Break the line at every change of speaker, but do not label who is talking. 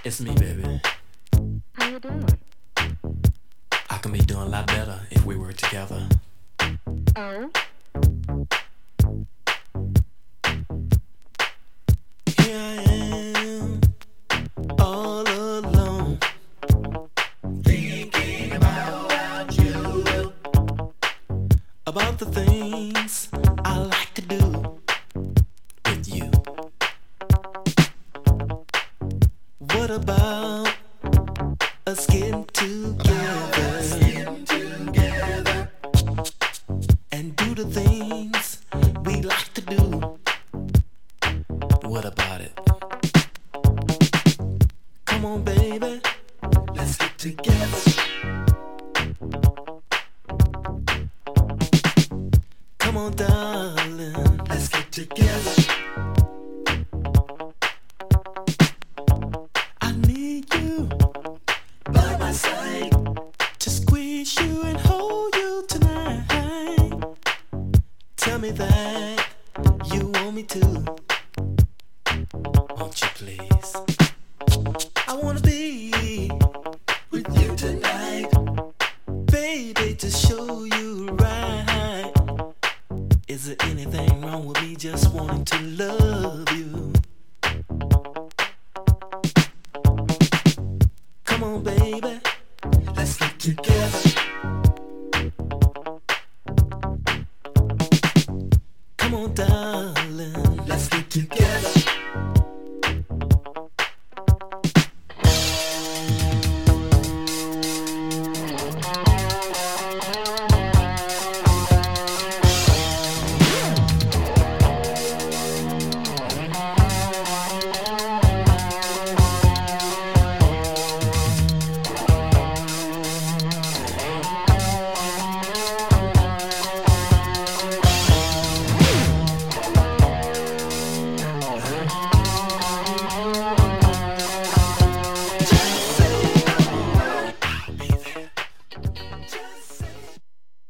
It's me, baby.
How you doing?
I can be doing a lot better if we were together.
Oh?
Here I am, all alone, thinking about you, about the things I like to do with you. What about us getting together and do the things we like to do? What about it? Come on, baby, let's get together. Come on, darling, let's get together. I need you by my side to squeeze you and hold you tonight. Tell me that you want me to. Won't you please? I wanna be with you tonight, baby, to show you right. Is there anything wrong with me just wanting to love you? Come on, baby, let's get together. Come on, darling, let's get together.